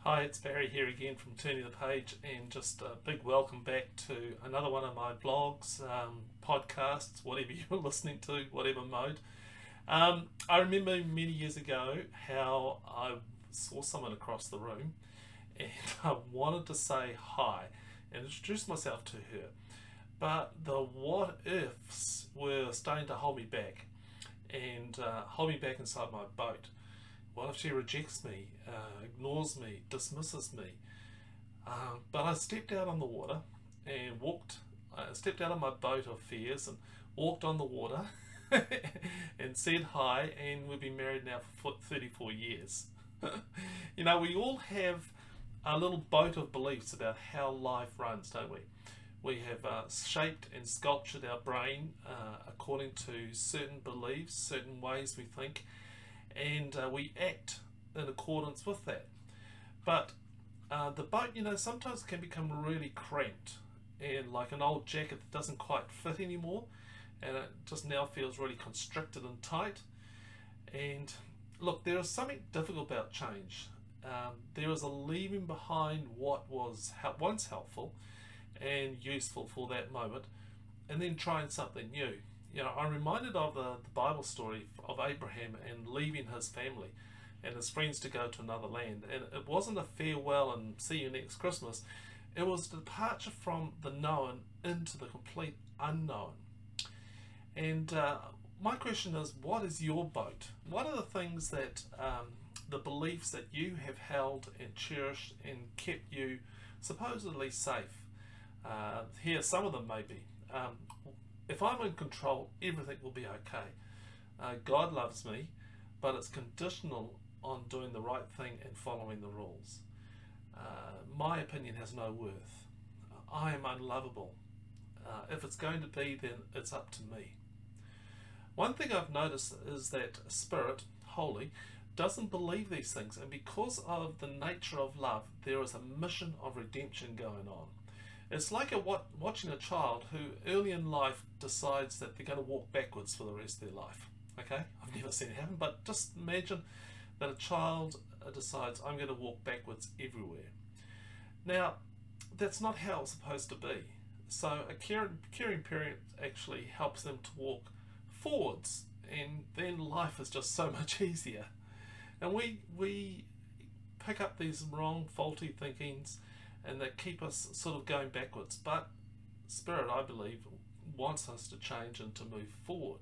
Hi, it's Barry here again from Turning the Page, and just a big welcome back to another one of my vlogs, podcasts, whatever you're listening to, whatever mode. I remember many years ago how I saw someone across the room and I wanted to say hi and introduce myself to her, but the what ifs were starting to hold me back and hold me back inside my boat. What if she rejects me, ignores me, dismisses me? But I stepped out on the water and walked. I stepped out of my boat of fears and walked on the water and said hi, and we've been married now for 34 years. We all have a little boat of beliefs about how life runs, don't we? We have shaped and sculptured our brain according to certain beliefs, certain ways we think, and we act in accordance with that. But the boat, sometimes can become really cramped and like an old jacket that doesn't quite fit anymore, and it just now feels really constricted and tight. And look, there is something difficult about change. There is a leaving behind what was once helpful and useful for that moment, and then trying something new. I'm reminded of the Bible story of Abraham and leaving his family and his friends to go to another land. And it wasn't a farewell and see you next Christmas. It was a departure from the known into the complete unknown. And my question is, what is your boat? What are the things that, the beliefs that you have held and cherished and kept you supposedly safe? Here, some of them may be. If I'm in control, everything will be okay. God loves me, but it's conditional on doing the right thing and following the rules. My opinion has no worth. I am unlovable. If it's going to be, then it's up to me. One thing I've noticed is that Spirit, Holy, doesn't believe these things, and because of the nature of love, there is a mission of redemption going on. It's like watching a child who early in life decides that they're going to walk backwards for the rest of their life. Okay? I've never seen it happen, but just imagine that a child decides, I'm going to walk backwards everywhere. Now, that's not how it's supposed to be. So a caring parent actually helps them to walk forwards, and then life is just so much easier. And we pick up these wrong, faulty thinkings, and that keep us sort of going backwards. But Spirit, I believe, wants us to change and to move forward.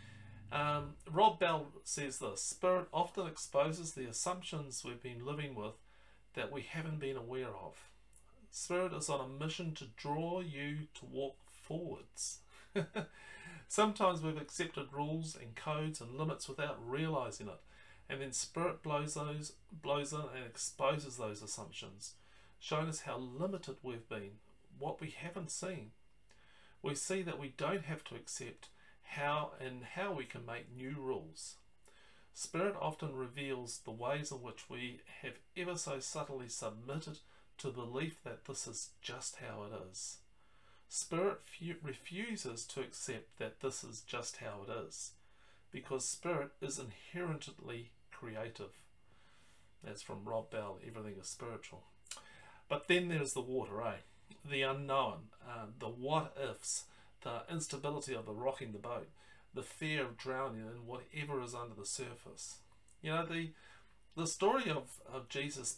Rob Bell says this: Spirit often exposes the assumptions we've been living with that we haven't been aware of. Spirit is on a mission to draw you to walk forwards. Sometimes we've accepted rules and codes and limits without realizing it, and then Spirit blows in and exposes those assumptions, showing us how limited we've been, what we haven't seen. We see that we don't have to accept how we can make new rules. Spirit often reveals the ways in which we have ever so subtly submitted to the belief that this is just how it is. Spirit refuses to accept that this is just how it is, because Spirit is inherently creative. That's from Rob Bell, Everything is Spiritual. But then there's the water, the unknown, the what ifs, the instability of the rocking the boat, the fear of drowning in whatever is under the surface. The story of Jesus'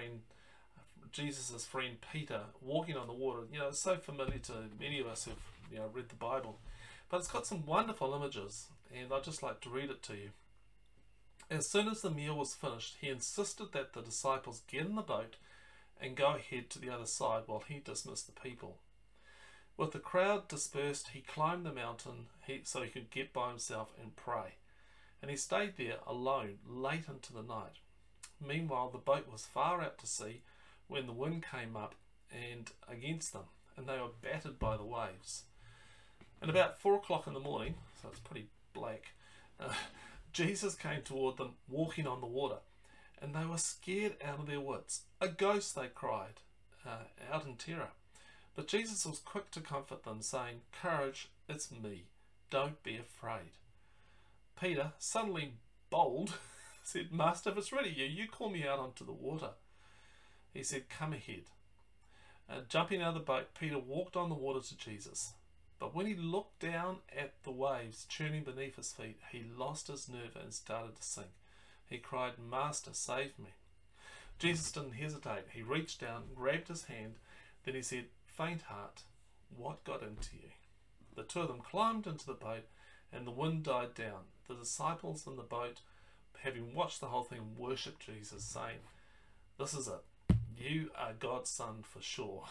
friend Peter walking on the water, it's so familiar to many of us who've read the Bible. But it's got some wonderful images, and I'd just like to read it to you. As soon as the meal was finished, he insisted that the disciples get in the boat and go ahead to the other side while he dismissed the people. With the crowd dispersed, he climbed the mountain so he could get by himself and pray. And he stayed there alone late into the night. Meanwhile, the boat was far out to sea when the wind came up and against them, and they were battered by the waves. And about 4 o'clock in the morning, so it's pretty black, Jesus came toward them walking on the water, and they were scared out of their wits. A ghost, they cried, out in terror. But Jesus was quick to comfort them, saying, Courage, it's me. Don't be afraid. Peter, suddenly bold, said, Master, if it's really you, you call me out onto the water. He said, "Come ahead." Jumping out of the boat, Peter walked on the water to Jesus. But when he looked down at the waves churning beneath his feet, he lost his nerve and started to sink. He cried, "Master, save me." Jesus didn't hesitate. He reached down, grabbed his hand, then he said, "Faint heart, what got into you?" The two of them climbed into the boat, and the wind died down. The disciples in the boat, having watched the whole thing, worshipped Jesus, saying, "This is it. You are God's son for sure."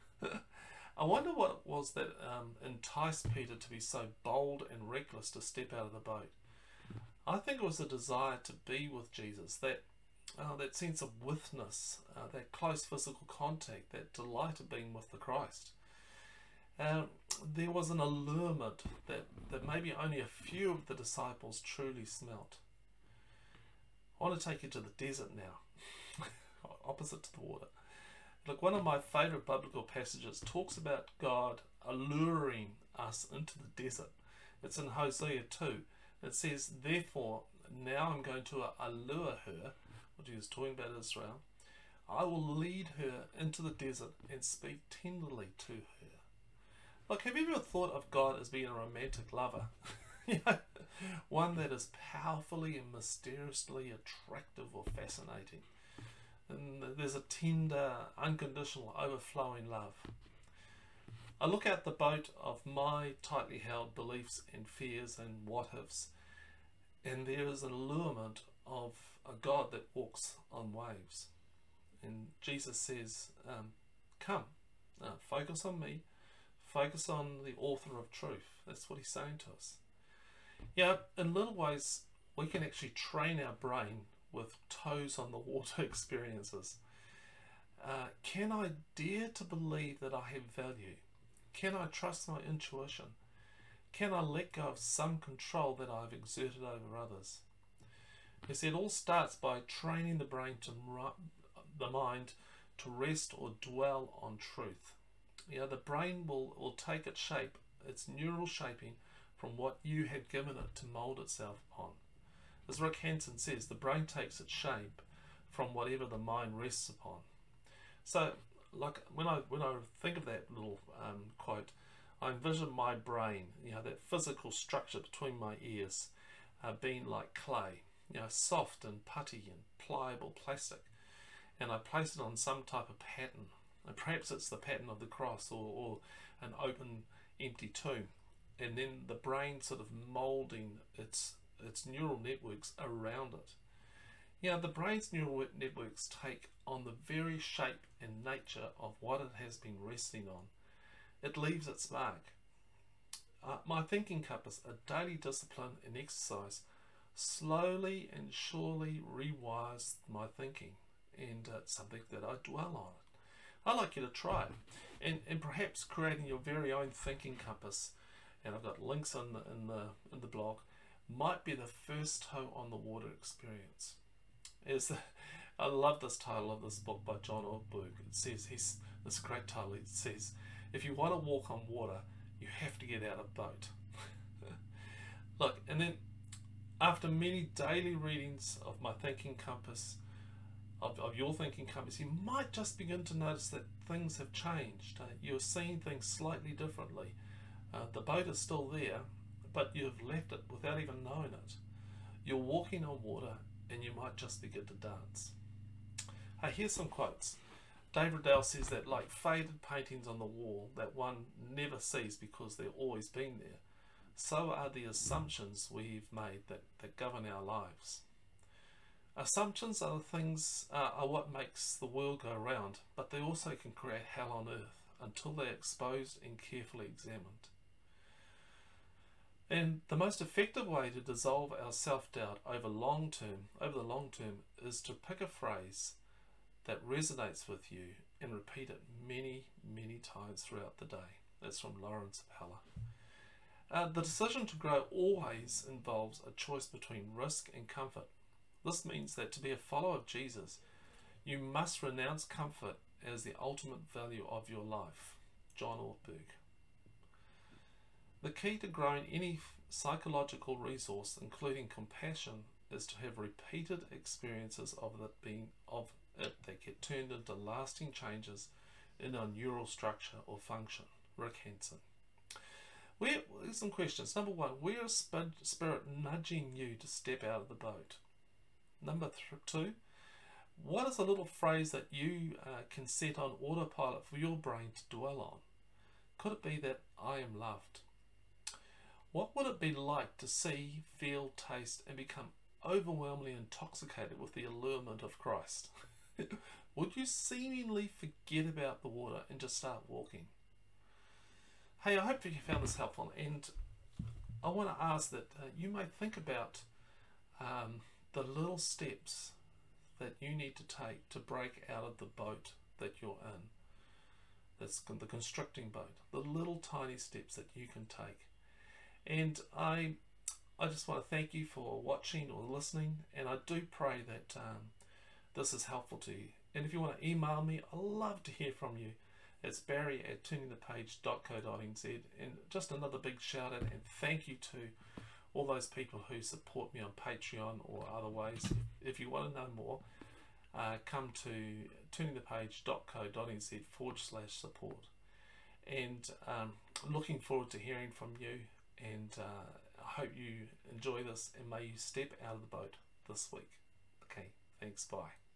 I wonder what it was that enticed Peter to be so bold and reckless to step out of the boat. I think it was a desire to be with Jesus, that sense of witness, that close physical contact, that delight of being with the Christ. There was an allurement that maybe only a few of the disciples truly smelt. I want to take you to the desert now, opposite to the water. Look, one of my favourite biblical passages talks about God alluring us into the desert. It's in Hosea 2. It says, "Therefore, now I'm going to allure her," which he was talking about Israel. "I will lead her into the desert and speak tenderly to her." Look, have you ever thought of God as being a romantic lover? One that is powerfully and mysteriously attractive or fascinating. And there's a tender, unconditional, overflowing love. I look out the boat of my tightly held beliefs and fears and what-ifs, and there is an allurement of a God that walks on waves. And Jesus says, "Come, focus on me, focus on the author of truth." That's what he's saying to us. In little ways, we can actually train our brain with toes on the water experiences. Can I dare to believe that I have value? Can I trust my intuition? Can I let go of some control that I've exerted over others? You see, it all starts by training the brain the mind to rest or dwell on truth. The brain will take its shape, its neural shaping, from what you have given it to mould itself upon. As Rick Hanson says, the brain takes its shape from whatever the mind rests upon. So, like when I think of that little quote, I envision my brain, that physical structure between my ears, being like clay, soft and putty and pliable plastic, and I place it on some type of pattern. And perhaps it's the pattern of the cross or an open, empty tomb, and then the brain sort of moulding its neural networks around it. The brain's neural networks take on the very shape and nature of what it has been resting on. It leaves its mark. My thinking compass, a daily discipline and exercise, slowly and surely rewires my thinking, and it's something that I dwell on. I'd like you to try it, and perhaps creating your very own thinking compass, and I've got links in the blog, might be the first toe on the water experience. I love this title of this book by John Ortberg. It says, this great title, it says, "If you want to walk on water, you have to get out of the boat." Look, and then after many daily readings of my thinking compass, of your thinking compass, you might just begin to notice that things have changed. You're seeing things slightly differently. The boat is still there, but you've left it without even knowing it. You're walking on water, and you might just begin to dance. Here's some quotes. Dave Riddell says that like faded paintings on the wall that one never sees because they've always been there, so are the assumptions we've made that govern our lives. Assumptions are what makes the world go round, but they also can create hell on earth until they're exposed and carefully examined. And the most effective way to dissolve our self-doubt over the long term is to pick a phrase that resonates with you and repeat it many, many times throughout the day. That's from Lawrence Peller. The decision to grow always involves a choice between risk and comfort. This means that to be a follower of Jesus, you must renounce comfort as the ultimate value of your life. John Ortberg. The key to growing any psychological resource, including compassion, is to have repeated experiences of it that get that turned into lasting changes in our neural structure or function. Rick Hanson. Here's some questions. Number one, where is Spirit nudging you to step out of the boat? Number two, what is a little phrase that you can set on autopilot for your brain to dwell on? Could it be that I am loved? What would it be like to see, feel, taste, and become overwhelmingly intoxicated with the allurement of Christ? Would you seemingly forget about the water and just start walking? Hey, I hope you found this helpful, and I want to ask that you may think about the little steps that you need to take to break out of the boat that you're in. That's the constricting boat. The little tiny steps that you can take. And I just want to thank you for watching or listening, and I do pray that this is helpful to you. And if you want to email me, I'd love to hear from you. It's barry@turningthepage.co.nz. And just another big shout out and thank you to all those people who support me on Patreon or other ways. If you want to know more, come to turningthepage.co.nz/support. And looking forward to hearing from you, and I hope you enjoy this, and may you step out of the boat this week. Okay, thanks, bye.